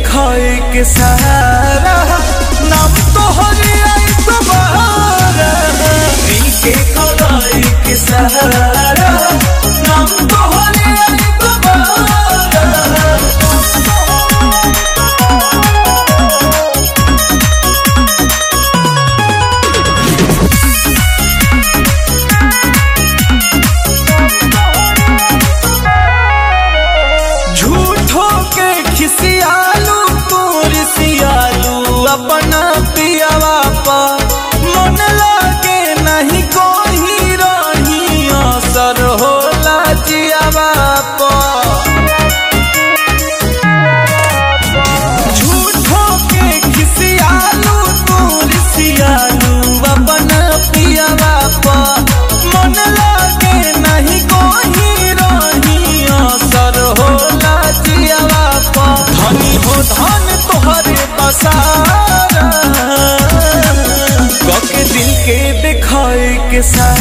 दिखाए के सहारा नाम तोहरे आई दोबारा दिल के खोलाए के सहारा नाम तोहरे आई दोबारा। झूठो के खिसियालू तोर सियालू अपना पियावा पा मन लागे नहीं कोई रही असर होला जियावा पा। झूठो के खिसियालू तोर सियालू अपना पियावा पा मन लागे नहीं कोई रही असर होला जियावा पा। धनी हो धन तोहरे बसारा कके दिल के दिखाए के सारा